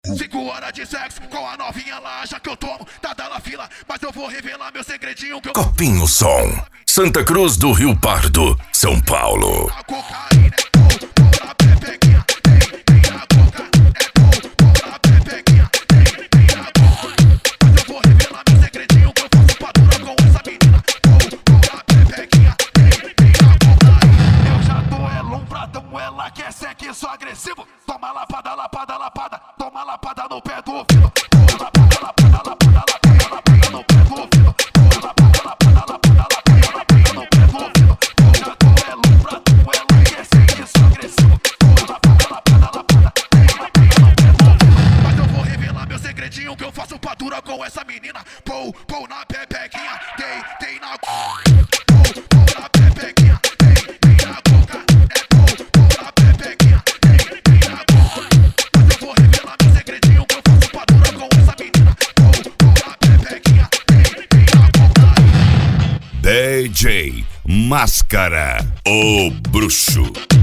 5 horas de sexo com a novinha, ela acha que eu tomo, tá dando fila, mas eu vou revelar meu segredinho que eu... Copinho Som, Santa Cruz do Rio Pardo, São Paulo. A cocaína é bom na pepequinha, tem na coca, é bom na pepequinha, tem na coca. Mas eu vou revelar meu segredinho que eu faço pra dura com essa menina, bom na pepequinha, tem na cocaína. Eu já tô lombradão, ela quer sexo agressivo. Toma lapada, lapada, lapada, toma lapada no pé do ouvido. Toma lapada, lapada, lapada, lapada, lapada no pé do ouvido. Toma lapada, lapada, lapada, lapada, lapada no pé do ouvido. Eu já tô lombradão, ela quer sexo agressivo. Toma lapada, lapada, lapada, toma lapada no pé do ouvido. Mas eu vou revelar meu segredinho que eu faço pra dura com essa menina. Pô na pepequinha, tem na... Pô na pepequinha, tem na coca. É pô na pepequinha, tem na coca. Mas eu vou revelar meu segredinho que eu faço pra dura com essa menina. Pô na pepequinha, tem na coca. DJ Máscara, o bruxo.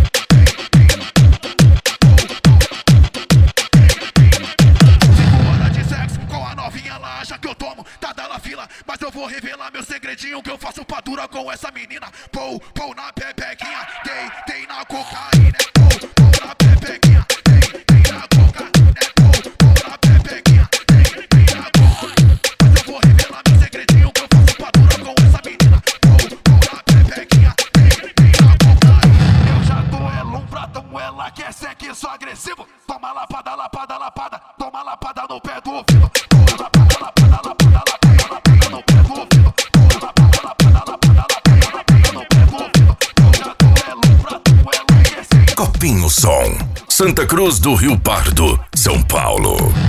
5 horas de sexo com a novinha, ela acha que eu tomo, tá dando fila, mas eu vou revelar meu segredinho que eu faço pra dura com essa menina. Pô na pepequinha, tem na cocaína. É pô na pepequinha, tem na coca. É pô na pepequinha, tem na coca. Mas eu vou revelar meu segredinho que eu faço pra dura com essa menina. Pô na pepequinha, tem na cocaína. Eu já tô lombradão, ela quer sexo agressivo. Toma lapada, lapada, lapada, toma lapada no pé do ouvido. Toma lapada, lapada, lapada, lapada, lapada no pé do ouvido. Toma lapada, lapada, lapada, lapada, lapada no pé do ouvido. Eu já tô lombradão, ela quer sexo. Copinho Som, Santa Cruz do Rio Pardo, São Paulo.